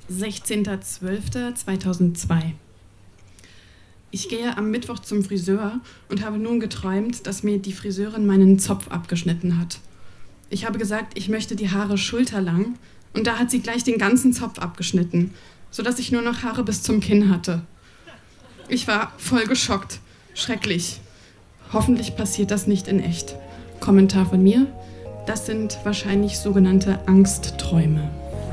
16.12.2002. Ich gehe am Mittwoch zum Friseur und habe nun geträumt, dass mir die Friseurin meinen Zopf abgeschnitten hat. Ich habe gesagt, ich möchte die Haare schulterlang und da hat sie gleich den ganzen Zopf abgeschnitten, sodass ich nur noch Haare bis zum Kinn hatte. Ich war voll geschockt. Schrecklich. Hoffentlich passiert das nicht in echt. Kommentar von mir: Das sind wahrscheinlich sogenannte Angstträume.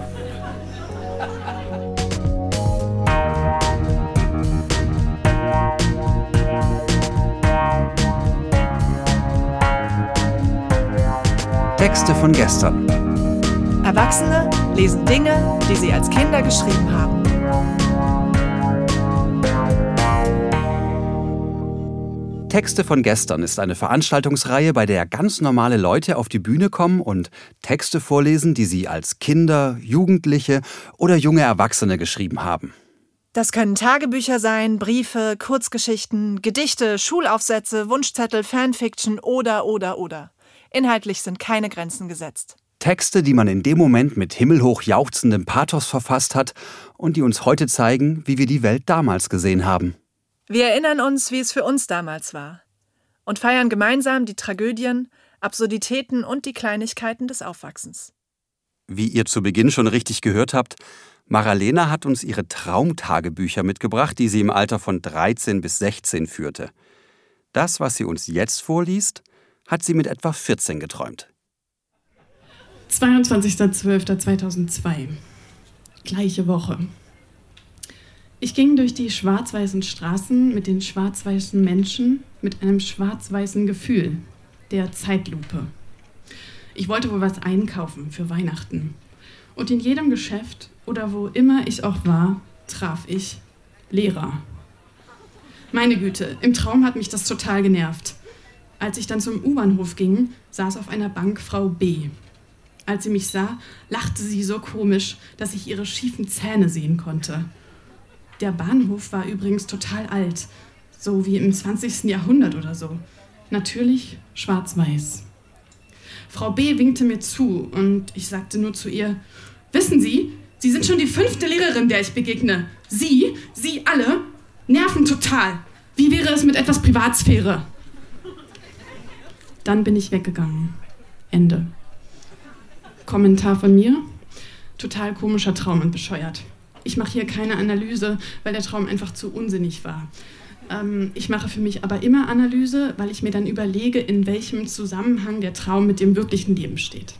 Texte von gestern. Erwachsene lesen Dinge, die sie als Kinder geschrieben haben. Texte von gestern ist eine Veranstaltungsreihe, bei der ganz normale Leute auf die Bühne kommen und Texte vorlesen, die sie als Kinder, Jugendliche oder junge Erwachsene geschrieben haben. Das können Tagebücher sein, Briefe, Kurzgeschichten, Gedichte, Schulaufsätze, Wunschzettel, Fanfiction oder. Inhaltlich sind keine Grenzen gesetzt. Texte, die man in dem Moment mit himmelhoch jauchzendem Pathos verfasst hat und die uns heute zeigen, wie wir die Welt damals gesehen haben. Wir erinnern uns, wie es für uns damals war und feiern gemeinsam die Tragödien, Absurditäten und die Kleinigkeiten des Aufwachsens. Wie ihr zu Beginn schon richtig gehört habt, Maralena hat uns ihre Traumtagebücher mitgebracht, die sie im Alter von 13 bis 16 führte. Das, was sie uns jetzt vorliest, hat sie mit etwa 14 geträumt. 22.12.2002. Gleiche Woche. Ich ging durch die schwarz-weißen Straßen mit den schwarz-weißen Menschen mit einem schwarz-weißen Gefühl, der Zeitlupe. Ich wollte wohl was einkaufen für Weihnachten. Und in jedem Geschäft oder wo immer ich auch war, traf ich Lehrer. Meine Güte, im Traum hat mich das total genervt. Als ich dann zum U-Bahnhof ging, saß auf einer Bank Frau B. Als sie mich sah, lachte sie so komisch, dass ich ihre schiefen Zähne sehen konnte. Der Bahnhof war übrigens total alt, so wie im 20. Jahrhundert oder so. Natürlich schwarz-weiß. Frau B. winkte mir zu und ich sagte nur zu ihr: Wissen Sie, Sie sind schon die 5. Lehrerin, der ich begegne. Sie alle, nerven total. Wie wäre es mit etwas Privatsphäre? Dann bin ich weggegangen. Ende. Kommentar von mir: Total komischer Traum und bescheuert. Ich mache hier keine Analyse, weil der Traum einfach zu unsinnig war. Ich mache für mich aber immer Analyse, weil ich mir dann überlege, in welchem Zusammenhang der Traum mit dem wirklichen Leben steht.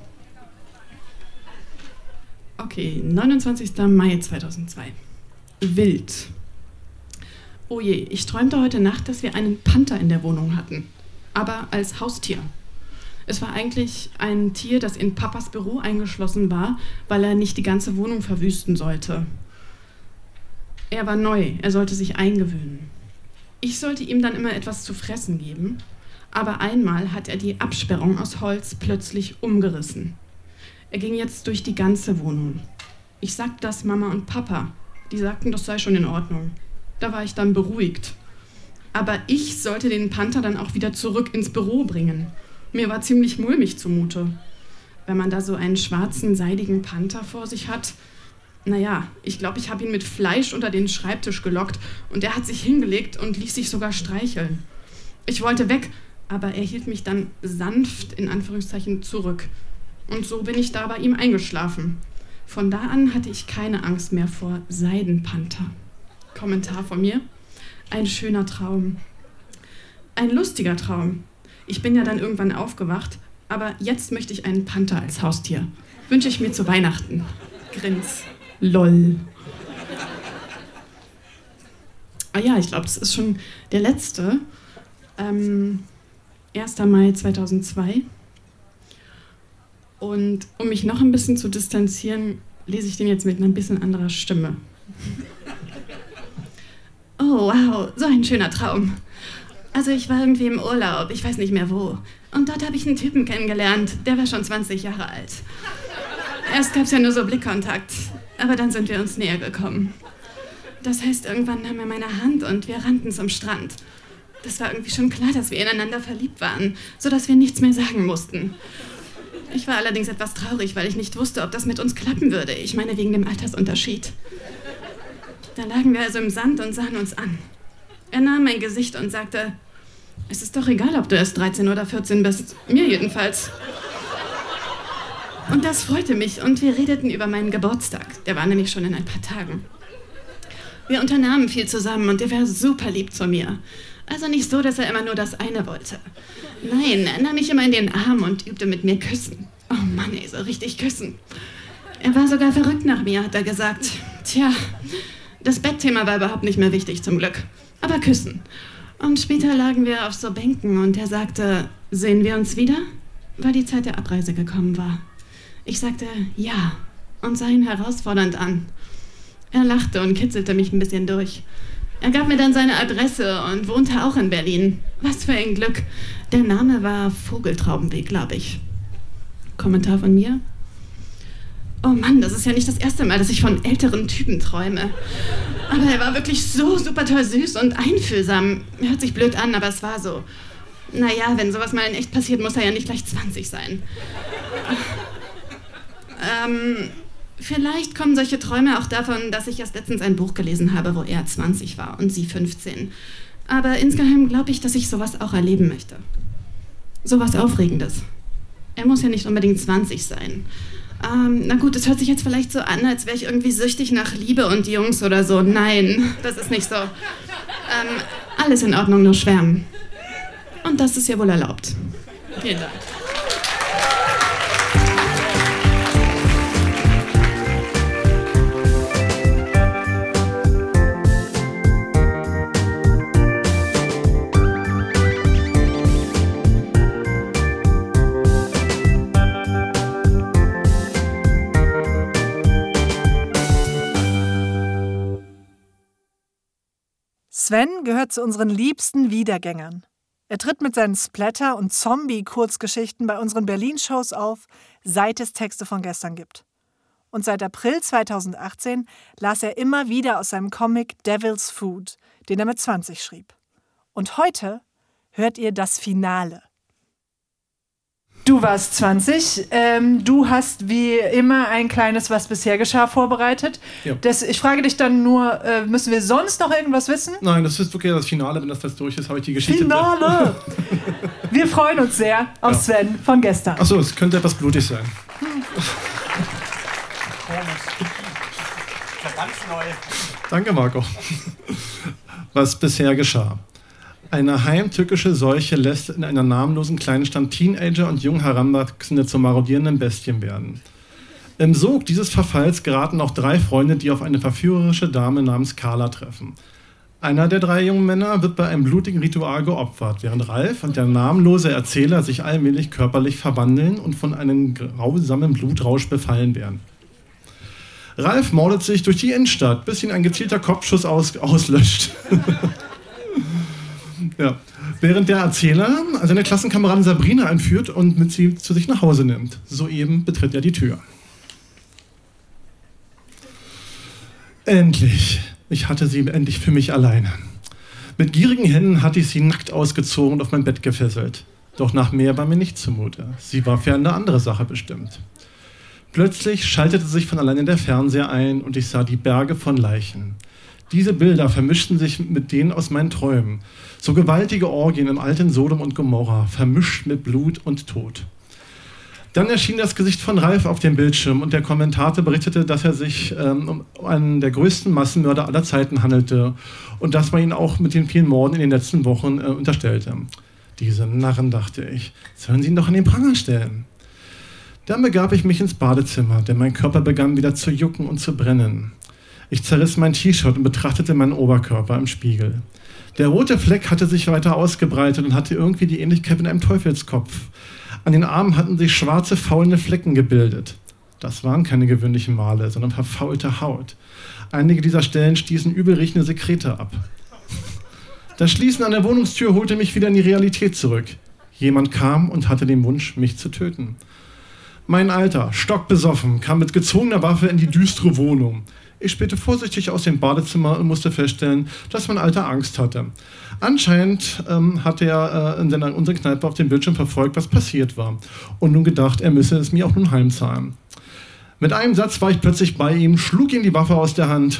Okay, 29. Mai 2002. Wild. Oh je, ich träumte heute Nacht, dass wir einen Panther in der Wohnung hatten. Aber als Haustier. Es war eigentlich ein Tier, das in Papas Büro eingeschlossen war, weil er nicht die ganze Wohnung verwüsten sollte. Er war neu, er sollte sich eingewöhnen. Ich sollte ihm dann immer etwas zu fressen geben, aber einmal hat er die Absperrung aus Holz plötzlich umgerissen. Er ging jetzt durch die ganze Wohnung. Ich sagte das Mama und Papa, die sagten, das sei schon in Ordnung. Da war ich dann beruhigt. Aber ich sollte den Panther dann auch wieder zurück ins Büro bringen. Mir war ziemlich mulmig zumute. Wenn man da so einen schwarzen, seidigen Panther vor sich hat, naja, ich glaube, ich habe ihn mit Fleisch unter den Schreibtisch gelockt und er hat sich hingelegt und ließ sich sogar streicheln. Ich wollte weg, aber er hielt mich dann sanft, in Anführungszeichen, zurück. Und so bin ich da bei ihm eingeschlafen. Von da an hatte ich keine Angst mehr vor Seidenpanther. Kommentar von mir: Ein schöner Traum. Ein lustiger Traum. Ich bin ja dann irgendwann aufgewacht, aber jetzt möchte ich einen Panther als Haustier. Wünsche ich mir zu Weihnachten. Grins. Lol. Ah ja, ich glaube, das ist schon der letzte. 1. Mai 2002. Und um mich noch ein bisschen zu distanzieren, lese ich den jetzt mit einer bisschen anderer Stimme. Oh, wow, so ein schöner Traum. Also ich war irgendwie im Urlaub, ich weiß nicht mehr wo. Und dort habe ich einen Typen kennengelernt, der war schon 20 Jahre alt. Erst gab es ja nur so Blickkontakt, aber dann sind wir uns näher gekommen. Das heißt, irgendwann nahm er meine Hand und wir rannten zum Strand. Das war irgendwie schon klar, dass wir ineinander verliebt waren, sodass wir nichts mehr sagen mussten. Ich war allerdings etwas traurig, weil ich nicht wusste, ob das mit uns klappen würde. Ich meine, wegen dem Altersunterschied. Da lagen wir also im Sand und sahen uns an. Er nahm mein Gesicht und sagte, es ist doch egal, ob du erst 13 oder 14 bist. Mir jedenfalls. Und das freute mich und wir redeten über meinen Geburtstag. Der war nämlich schon in ein paar Tagen. Wir unternahmen viel zusammen und er war super lieb zu mir. Also nicht so, dass er immer nur das eine wollte. Nein, er nahm mich immer in den Arm und übte mit mir Küssen. Oh Mann, ey, so richtig küssen. Er war sogar verrückt nach mir, hat er gesagt. Tja, das Bettthema war überhaupt nicht mehr wichtig, zum Glück. Aber küssen. Und später lagen wir auf so Bänken und er sagte, sehen wir uns wieder? Weil die Zeit der Abreise gekommen war. Ich sagte, ja, und sah ihn herausfordernd an. Er lachte und kitzelte mich ein bisschen durch. Er gab mir dann seine Adresse und wohnte auch in Berlin. Was für ein Glück. Der Name war Vogeltraubenweg, glaube ich. Kommentar von mir? Oh Mann, das ist ja nicht das erste Mal, dass ich von älteren Typen träume. Aber er war wirklich so super toll süß und einfühlsam. Hört sich blöd an, aber es war so. Naja, wenn sowas mal in echt passiert, muss er ja nicht gleich 20 sein. Vielleicht kommen solche Träume auch davon, dass ich erst letztens ein Buch gelesen habe, wo er 20 war und sie 15. Aber insgeheim glaube ich, dass ich sowas auch erleben möchte. Sowas Aufregendes. Er muss ja nicht unbedingt 20 sein. Na gut, es hört sich jetzt vielleicht so an, als wäre ich irgendwie süchtig nach Liebe und Jungs oder so. Nein, das ist nicht so. Alles in Ordnung, nur schwärmen. Und das ist ja wohl erlaubt. Vielen Dank. Sven gehört zu unseren liebsten Wiedergängern. Er tritt mit seinen Splatter- und Zombie-Kurzgeschichten bei unseren Berlin-Shows auf, seit es Texte von gestern gibt. Und seit April 2018 las er immer wieder aus seinem Comic Devil's Food, den er mit 20 schrieb. Und heute hört ihr das Finale. Du warst 20, du hast wie immer ein kleines Was bisher geschah vorbereitet. Ja. Ich frage dich dann nur, müssen wir sonst noch irgendwas wissen? Nein, das ist okay, das Finale, wenn das durch ist, habe ich die Geschichte... Finale! Wir freuen uns sehr auf Sven von gestern. Achso, es könnte etwas blutig sein. Ganz neu. Danke, Marco. Was bisher geschah. Eine heimtückische Seuche lässt in einer namenlosen Kleinstadt Teenager und jung Heranwachsende zu marodierenden Bestien werden. Im Sog dieses Verfalls geraten auch 3 Freunde, die auf eine verführerische Dame namens Carla treffen. Einer der 3 jungen Männer wird bei einem blutigen Ritual geopfert, während Ralf und der namenlose Erzähler sich allmählich körperlich verwandeln und von einem grausamen Blutrausch befallen werden. Ralf mordet sich durch die Innenstadt, bis ihn ein gezielter Kopfschuss auslöscht. Ja. Während der Erzähler seine Klassenkameradin Sabrina entführt und mit sie zu sich nach Hause nimmt. Soeben betritt er die Tür. Endlich. Ich hatte sie endlich für mich alleine. Mit gierigen Händen hatte ich sie nackt ausgezogen und auf mein Bett gefesselt. Doch nach mehr war mir nicht zumute. Sie war für eine andere Sache bestimmt. Plötzlich schaltete sich von alleine der Fernseher ein und ich sah die Berge von Leichen. Diese Bilder vermischten sich mit denen aus meinen Träumen. So gewaltige Orgien im alten Sodom und Gomorra, vermischt mit Blut und Tod. Dann erschien das Gesicht von Ralf auf dem Bildschirm und der Kommentator berichtete, dass er sich um einen der größten Massenmörder aller Zeiten handelte und dass man ihn auch mit den vielen Morden in den letzten Wochen unterstellte. Diese Narren, dachte ich, sollen sie ihn doch an den Pranger stellen. Dann begab ich mich ins Badezimmer, denn mein Körper begann wieder zu jucken und zu brennen. Ich zerriss mein T-Shirt und betrachtete meinen Oberkörper im Spiegel. Der rote Fleck hatte sich weiter ausgebreitet und hatte irgendwie die Ähnlichkeit mit einem Teufelskopf. An den Armen hatten sich schwarze, faulende Flecken gebildet. Das waren keine gewöhnlichen Male, sondern verfaulte Haut. Einige dieser Stellen stießen übelriechende Sekrete ab. Das Schließen an der Wohnungstür holte mich wieder in die Realität zurück. Jemand kam und hatte den Wunsch, mich zu töten. Mein Alter, stockbesoffen, kam mit gezogener Waffe in die düstere Wohnung. Ich spähte vorsichtig aus dem Badezimmer und musste feststellen, dass mein Alter Angst hatte. Anscheinend hatte er in unserer Kneipe auf dem Bildschirm verfolgt, was passiert war. Und nun gedacht, er müsse es mir auch nun heimzahlen. Mit einem Satz war ich plötzlich bei ihm, schlug ihm die Waffe aus der Hand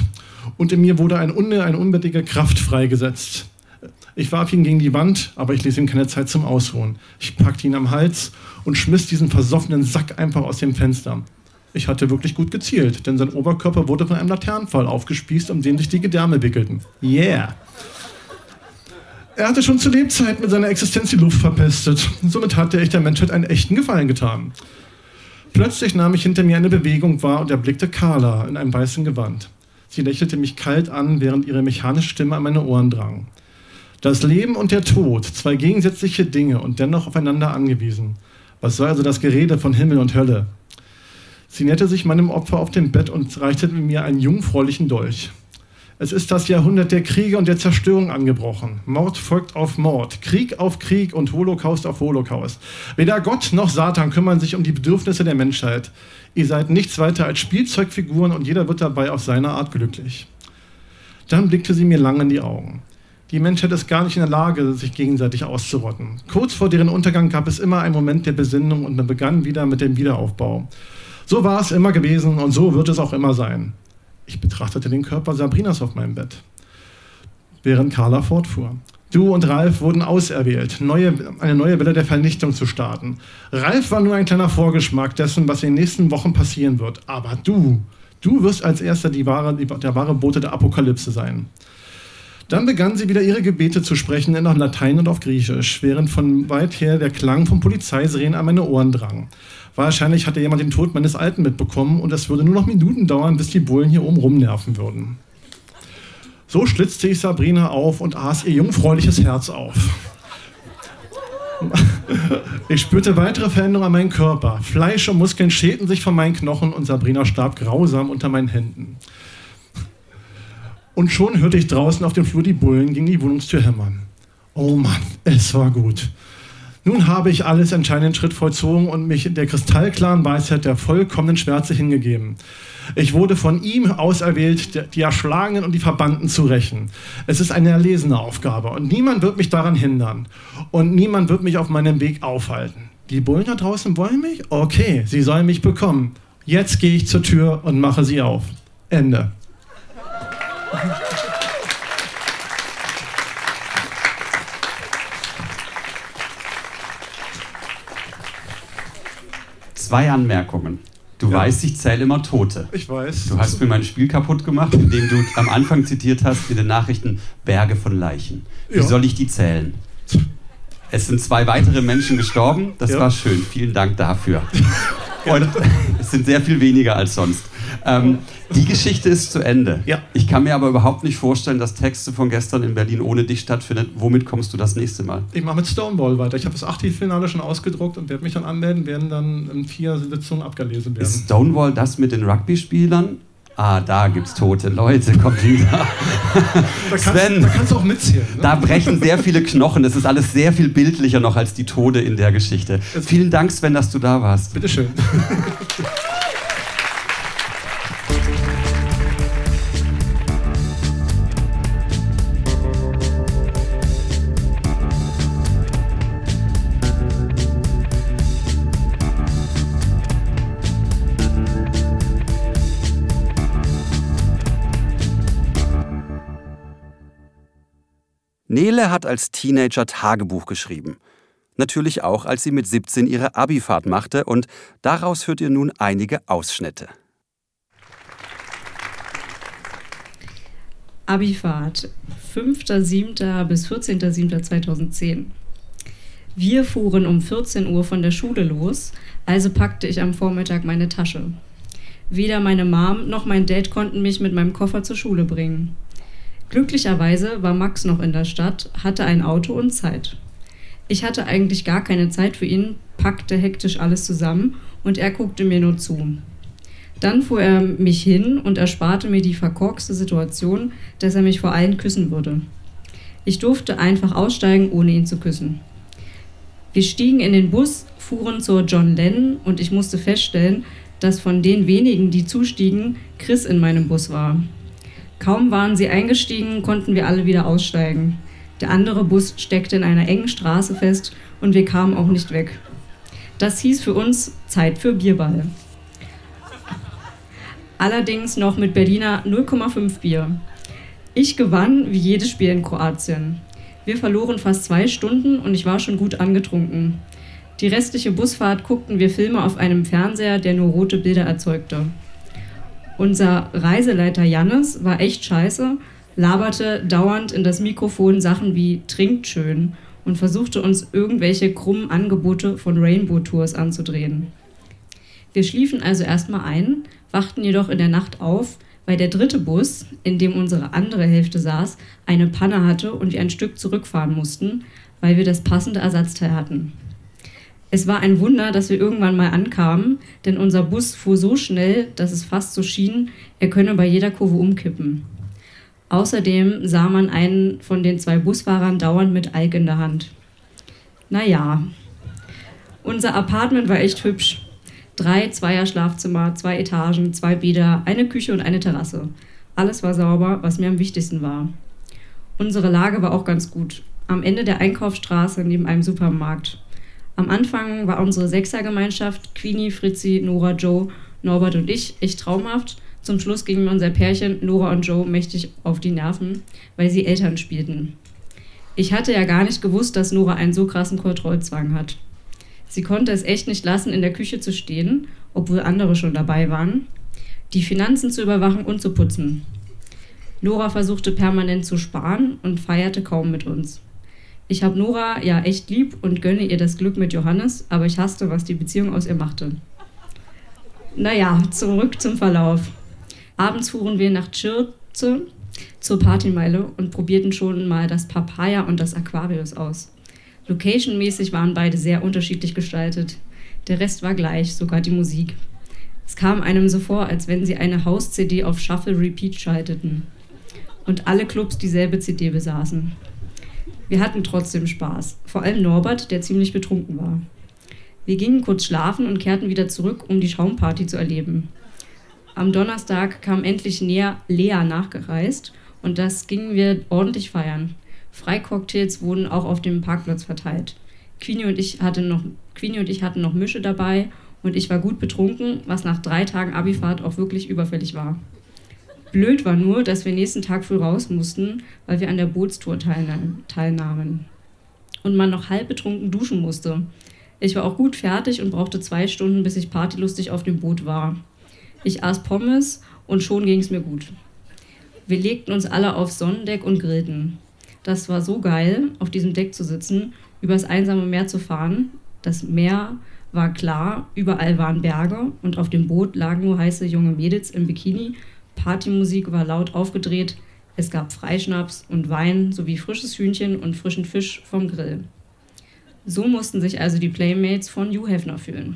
und in mir wurde eine unbändige Kraft freigesetzt. Ich warf ihn gegen die Wand, aber ich ließ ihm keine Zeit zum Ausruhen. Ich packte ihn am Hals und schmiss diesen versoffenen Sack einfach aus dem Fenster. Ich hatte wirklich gut gezielt, denn sein Oberkörper wurde von einem Laternenpfahl aufgespießt, um den sich die Gedärme wickelten. Yeah! Er hatte schon zu Lebzeiten mit seiner Existenz die Luft verpestet. Somit hatte ich der Menschheit einen echten Gefallen getan. Plötzlich nahm ich hinter mir eine Bewegung wahr und erblickte Carla in einem weißen Gewand. Sie lächelte mich kalt an, während ihre mechanische Stimme an meine Ohren drang. Das Leben und der Tod, zwei gegensätzliche Dinge und dennoch aufeinander angewiesen. Was soll also das Gerede von Himmel und Hölle? Sie näherte sich meinem Opfer auf dem Bett und reichte mir einen jungfräulichen Dolch. Es ist das Jahrhundert der Kriege und der Zerstörung angebrochen. Mord folgt auf Mord, Krieg auf Krieg und Holocaust auf Holocaust. Weder Gott noch Satan kümmern sich um die Bedürfnisse der Menschheit. Ihr seid nichts weiter als Spielzeugfiguren und jeder wird dabei auf seine Art glücklich. Dann blickte sie mir lang in die Augen. Die Menschheit ist gar nicht in der Lage, sich gegenseitig auszurotten. Kurz vor deren Untergang gab es immer einen Moment der Besinnung und man begann wieder mit dem Wiederaufbau. So war es immer gewesen und so wird es auch immer sein. Ich betrachtete den Körper Sabrinas auf meinem Bett, während Carla fortfuhr. Du und Ralf wurden auserwählt, eine neue Welle der Vernichtung zu starten. Ralf war nur ein kleiner Vorgeschmack dessen, was in den nächsten Wochen passieren wird. Aber du wirst als Erster der wahre Bote der Apokalypse sein. Dann begann sie wieder ihre Gebete zu sprechen in Latein und auf Griechisch, während von weit her der Klang von Polizeisirenen an meine Ohren drang. Wahrscheinlich hatte jemand den Tod meines Alten mitbekommen und es würde nur noch Minuten dauern, bis die Bullen hier oben rumnerven würden. So schlitzte ich Sabrina auf und aß ihr jungfräuliches Herz auf. Ich spürte weitere Veränderungen an meinem Körper. Fleisch und Muskeln schälten sich von meinen Knochen und Sabrina starb grausam unter meinen Händen. Und schon hörte ich draußen auf dem Flur die Bullen gegen die Wohnungstür hämmern. Oh Mann, es war gut. Nun habe ich alles entscheidenden Schritt vollzogen und mich in der kristallklaren Weisheit der vollkommenen Schwärze hingegeben. Ich wurde von ihm auserwählt, die Erschlagenen und die Verbannten zu rächen. Es ist eine erlesene Aufgabe und niemand wird mich daran hindern. Und niemand wird mich auf meinem Weg aufhalten. Die Bullen da draußen wollen mich? Okay, sie sollen mich bekommen. Jetzt gehe ich zur Tür und mache sie auf. Ende. Zwei Anmerkungen. Du weißt, ich zähle immer Tote. Ich weiß. Du hast mir mein Spiel kaputt gemacht, indem du am Anfang zitiert hast in den Nachrichten Berge von Leichen. Wie soll ich die zählen? Es sind 2 weitere Menschen gestorben. Das war schön. Vielen Dank dafür. Und es sind sehr viel weniger als sonst. Die Geschichte ist zu Ende. Ja. Ich kann mir aber überhaupt nicht vorstellen, dass Texte von gestern in Berlin ohne dich stattfindet. Womit kommst du das nächste Mal? Ich mache mit Stonewall weiter. Ich habe das Achtelfinale schon ausgedruckt und werde mich dann anmelden, werden dann in 4 Sitzungen abgelesen werden. Ist Stonewall das mit den Rugby-Spielern? Ah, da gibt's tote Leute, kommt wieder. Da kannst du auch mitzählen. Ne? Da brechen sehr viele Knochen. Das ist alles sehr viel bildlicher noch als die Tode in der Geschichte. Vielen Dank, Sven, dass du da warst. Bitteschön. Nele hat als Teenager Tagebuch geschrieben. Natürlich auch, als sie mit 17 ihre Abifahrt machte und daraus hört ihr nun einige Ausschnitte. Abifahrt, 5.7. bis 14.7.2010. Wir fuhren um 14 Uhr von der Schule los, also packte ich am Vormittag meine Tasche. Weder meine Mom noch mein Dad konnten mich mit meinem Koffer zur Schule bringen. Glücklicherweise war Max noch in der Stadt, hatte ein Auto und Zeit. Ich hatte eigentlich gar keine Zeit für ihn, packte hektisch alles zusammen und er guckte mir nur zu. Dann fuhr er mich hin und ersparte mir die verkorkste Situation, dass er mich vor allen küssen würde. Ich durfte einfach aussteigen, ohne ihn zu küssen. Wir stiegen in den Bus, fuhren zur John Lennon und ich musste feststellen, dass von den wenigen, die zustiegen, Chris in meinem Bus war. Kaum waren sie eingestiegen, konnten wir alle wieder aussteigen. Der andere Bus steckte in einer engen Straße fest und wir kamen auch nicht weg. Das hieß für uns Zeit für Bierball. Allerdings noch mit Berliner 0,5 Bier. Ich gewann wie jedes Spiel in Kroatien. Wir verloren fast 2 Stunden und ich war schon gut angetrunken. Die restliche Busfahrt guckten wir Filme auf einem Fernseher, der nur rote Bilder erzeugte. Unser Reiseleiter Jannis war echt scheiße, laberte dauernd in das Mikrofon Sachen wie "trinkt schön" und versuchte uns irgendwelche krummen Angebote von Rainbow Tours anzudrehen. Wir schliefen also erstmal ein, wachten jedoch in der Nacht auf, weil der dritte Bus, in dem unsere andere Hälfte saß, eine Panne hatte und wir ein Stück zurückfahren mussten, weil wir das passende Ersatzteil hatten. Es war ein Wunder, dass wir irgendwann mal ankamen, denn unser Bus fuhr so schnell, dass es fast so schien, er könne bei jeder Kurve umkippen. Außerdem sah man einen von den 2 Busfahrern dauernd mit Alk in der Hand. Naja, unser Apartment war echt hübsch. 3 Zweier-Schlafzimmer, 2 Etagen, 2 Bäder, eine Küche und eine Terrasse. Alles war sauber, was mir am wichtigsten war. Unsere Lage war auch ganz gut. Am Ende der Einkaufsstraße neben einem Supermarkt. Am Anfang war unsere 6er-Gemeinschaft, Queenie, Fritzi, Nora, Joe, Norbert und ich, echt traumhaft. Zum Schluss ging mir unser Pärchen, Nora und Joe, mächtig auf die Nerven, weil sie Eltern spielten. Ich hatte ja gar nicht gewusst, dass Nora einen so krassen Kontrollzwang hat. Sie konnte es echt nicht lassen, in der Küche zu stehen, obwohl andere schon dabei waren, die Finanzen zu überwachen und zu putzen. Nora versuchte permanent zu sparen und feierte kaum mit uns. Ich habe Nora ja echt lieb und gönne ihr das Glück mit Johannes, aber ich hasste, was die Beziehung aus ihr machte. Naja, zurück zum Verlauf. Abends fuhren wir nach Tschirze zur Partymeile und probierten schon mal das Papaya und das Aquarius aus. Location-mäßig waren beide sehr unterschiedlich gestaltet. Der Rest war gleich, sogar die Musik. Es kam einem so vor, als wenn sie eine House-CD auf Shuffle Repeat schalteten und alle Clubs dieselbe CD besaßen. Wir hatten trotzdem Spaß, vor allem Norbert, der ziemlich betrunken war. Wir gingen kurz schlafen und kehrten wieder zurück, um die Schaumparty zu erleben. Am Donnerstag kam endlich Lea nachgereist und das gingen wir ordentlich feiern. Freicocktails wurden auch auf dem Parkplatz verteilt. Queenie und ich hatten noch Mische dabei und ich war gut betrunken, was nach 3 Tagen Abifahrt auch wirklich überfällig war. Blöd war nur, dass wir nächsten Tag früh raus mussten, weil wir an der Bootstour teilnahmen. Und man noch halb betrunken duschen musste. Ich war auch gut fertig und brauchte 2 Stunden, bis ich partylustig auf dem Boot war. Ich aß Pommes und schon ging es mir gut. Wir legten uns alle aufs Sonnendeck und grillten. Das war so geil, auf diesem Deck zu sitzen, übers einsame Meer zu fahren. Das Meer war klar, überall waren Berge und auf dem Boot lagen nur heiße junge Mädels im Bikini. Partymusik war laut aufgedreht, es gab Freischnaps und Wein sowie frisches Hühnchen und frischen Fisch vom Grill. So mussten sich also die Playmates von Hugh Hefner fühlen.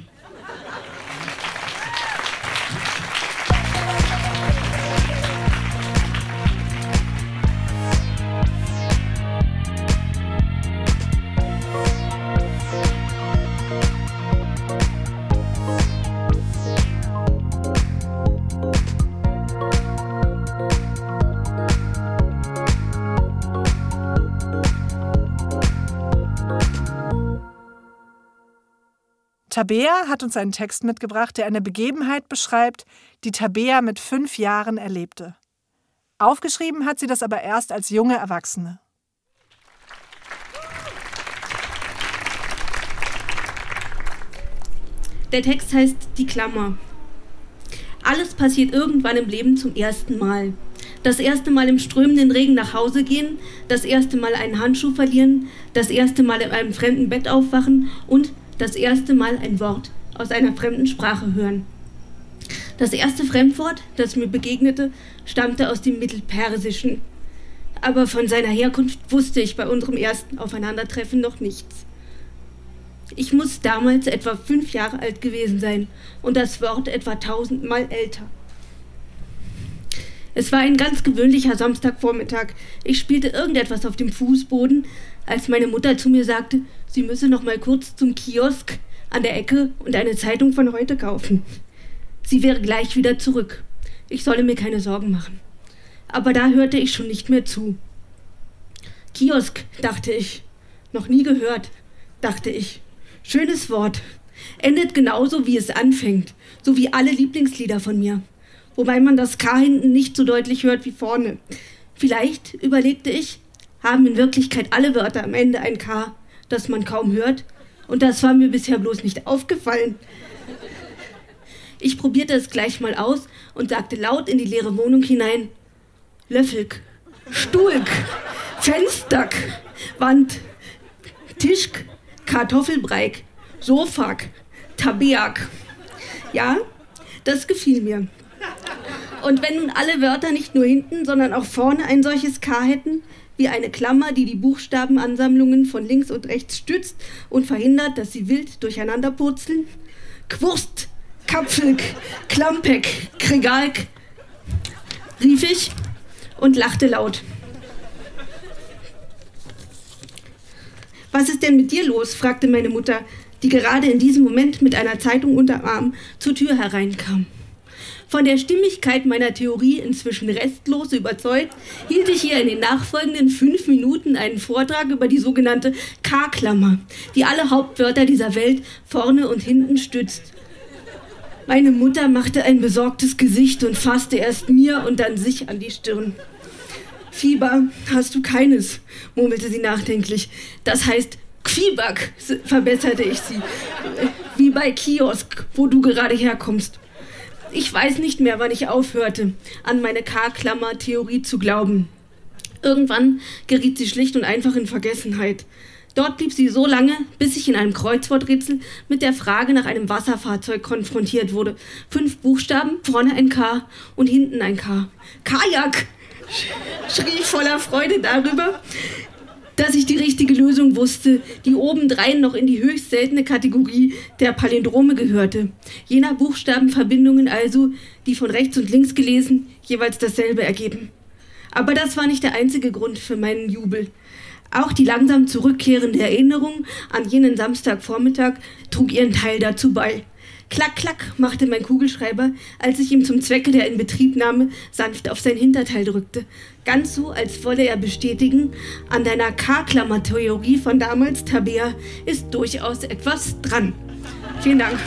Tabea hat uns einen Text mitgebracht, der eine Begebenheit beschreibt, die Tabea mit 5 Jahren erlebte. Aufgeschrieben hat sie das aber erst als junge Erwachsene. Der Text heißt Die Klammer. Alles passiert irgendwann im Leben zum ersten Mal. Das erste Mal im strömenden Regen nach Hause gehen, das erste Mal einen Handschuh verlieren, das erste Mal in einem fremden Bett aufwachen und das erste Mal ein Wort aus einer fremden Sprache hören. Das erste Fremdwort, das mir begegnete, stammte aus dem Mittelpersischen. Aber von seiner Herkunft wusste ich bei unserem ersten Aufeinandertreffen noch nichts. Ich muss damals etwa 5 Jahre alt gewesen sein und das Wort etwa 1000-mal älter. Es war ein ganz gewöhnlicher Samstagvormittag. Ich spielte irgendetwas auf dem Fußboden, als meine Mutter zu mir sagte, sie müsse noch mal kurz zum Kiosk an der Ecke und eine Zeitung von heute kaufen. Sie wäre gleich wieder zurück. Ich solle mir keine Sorgen machen. Aber da hörte ich schon nicht mehr zu. Kiosk, dachte ich. Noch nie gehört, dachte ich. Schönes Wort. Endet genauso, wie es anfängt. So wie alle Lieblingslieder von mir. wobei man das K hinten nicht so deutlich hört wie vorne. Vielleicht, überlegte ich, haben in Wirklichkeit alle Wörter am Ende ein K, das man kaum hört. Und das war mir bisher bloß nicht aufgefallen. Ich probierte es gleich mal aus und sagte laut in die leere Wohnung hinein: Löffelk, Stuhlk, Fensterk, Wand, Tischk, Kartoffelbreik, Sofak, Tabeak. Ja, das gefiel mir. Und wenn nun alle Wörter nicht nur hinten, sondern auch vorne ein solches K hätten, wie eine Klammer, die die Buchstabenansammlungen von links und rechts stützt und verhindert, dass sie wild durcheinander purzeln. Quurst, Kapfelk, Klampek, Kregalk, rief ich und lachte laut. Was ist denn mit dir los? Fragte meine Mutter, die gerade in diesem Moment mit einer Zeitung unterm Arm zur Tür hereinkam. Von der Stimmigkeit meiner Theorie inzwischen restlos überzeugt, hielt ich ihr in den nachfolgenden 5 Minuten einen Vortrag über die sogenannte K-Klammer, die alle Hauptwörter dieser Welt vorne und hinten stützt. Meine Mutter machte ein besorgtes Gesicht und fasste erst mir und dann sich an die Stirn. Fieber hast du keines, murmelte sie nachdenklich. Das heißt Quieback, verbesserte ich sie. Wie bei Kiosk, wo du gerade herkommst. Ich weiß nicht mehr, wann ich aufhörte, an meine K-Klammer-Theorie zu glauben. Irgendwann geriet sie schlicht und einfach in Vergessenheit. Dort blieb sie so lange, bis ich in einem Kreuzworträtsel mit der Frage nach einem Wasserfahrzeug konfrontiert wurde. 5 Buchstaben, vorne ein K und hinten ein K. Kajak! Schrie ich voller Freude darüber, dass ich die richtige Lösung wusste, die obendrein noch in die höchst seltene Kategorie der Palindrome gehörte. Jener Buchstabenverbindungen also, die von rechts und links gelesen jeweils dasselbe ergeben. Aber das war nicht der einzige Grund für meinen Jubel. Auch die langsam zurückkehrende Erinnerung an jenen Samstagvormittag trug ihren Teil dazu bei. Klack, klack, machte mein Kugelschreiber, als ich ihm zum Zwecke der Inbetriebnahme sanft auf sein Hinterteil drückte. Ganz so, als wolle er bestätigen, an deiner K-Klammer-Theorie von damals, Tabea, ist durchaus etwas dran. Vielen Dank.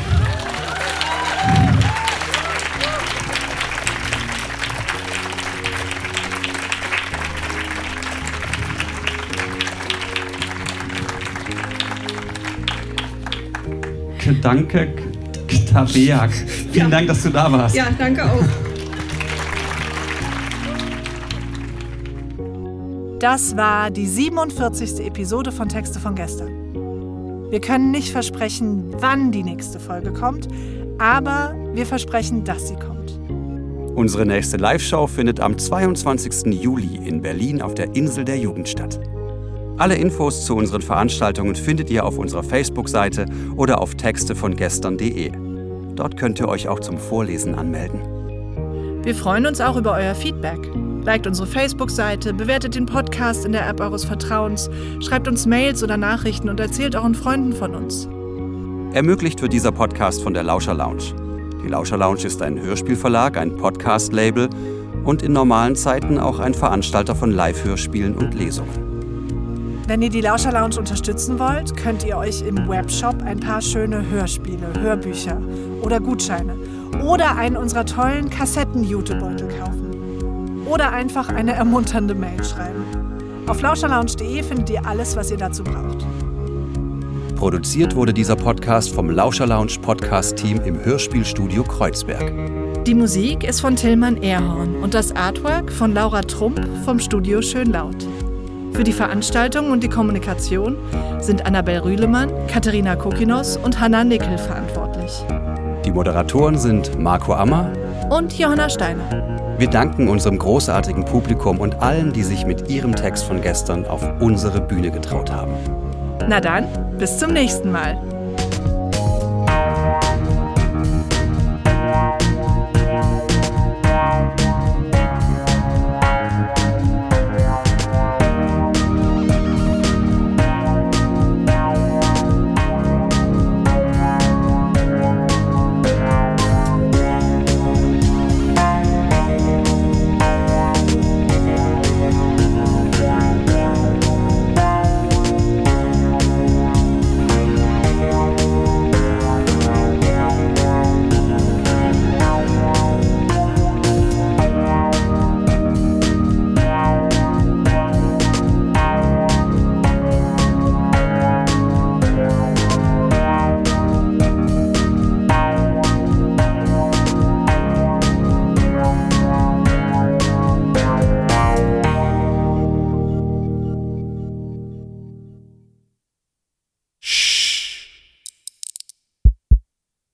Danke, Tabeak. Vielen Dank, dass du da warst. Ja, danke auch. Das war die 47. Episode von Texte von gestern. Wir können nicht versprechen, wann die nächste Folge kommt, aber wir versprechen, dass sie kommt. Unsere nächste Live-Show findet am 22. Juli in Berlin auf der Insel der Jugend statt. Alle Infos zu unseren Veranstaltungen findet ihr auf unserer Facebook-Seite oder auf textevongestern.de. Dort könnt ihr euch auch zum Vorlesen anmelden. Wir freuen uns auch über euer Feedback. Liked unsere Facebook-Seite, bewertet den Podcast in der App eures Vertrauens, schreibt uns Mails oder Nachrichten und erzählt euren Freunden von uns. Ermöglicht wird dieser Podcast von der Lauscher Lounge. Die Lauscher Lounge ist ein Hörspielverlag, ein Podcast-Label und in normalen Zeiten auch ein Veranstalter von Live-Hörspielen und Lesungen. Wenn ihr die Lauscher Lounge unterstützen wollt, könnt ihr euch im Webshop ein paar schöne Hörspiele, Hörbücher oder Gutscheine oder einen unserer tollen Kassetten-Jutebeutel kaufen. Oder einfach eine ermunternde Mail schreiben. Auf lauscherlounge.de findet ihr alles, was ihr dazu braucht. Produziert wurde dieser Podcast vom Lauscher Lounge Podcast-Team im Hörspielstudio Kreuzberg. Die Musik ist von Tillmann Ehrhorn und das Artwork von Laura Trump vom Studio Schönlaut. Für die Veranstaltung und die Kommunikation sind Annabel Rühlemann, Katharina Kokinos und Hanna Nickel verantwortlich. Die Moderatoren sind Marco Ammer und Johanna Steiner. Wir danken unserem großartigen Publikum und allen, die sich mit ihrem Text von gestern auf unsere Bühne getraut haben. Na dann, bis zum nächsten Mal.